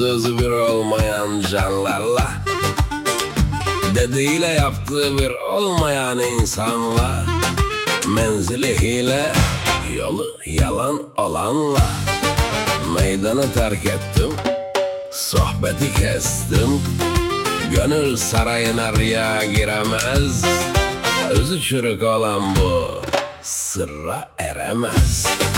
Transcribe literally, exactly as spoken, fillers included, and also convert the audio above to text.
sözü bir olmayan canlarla, dediğiyle yaptığı bir olmayan insanla, menzili hile, yolu yalan olanla, meydanı terk ettim, sohbeti kestim. Gönül sarayına riya giremez, özü çürük olan bu sırra eremez.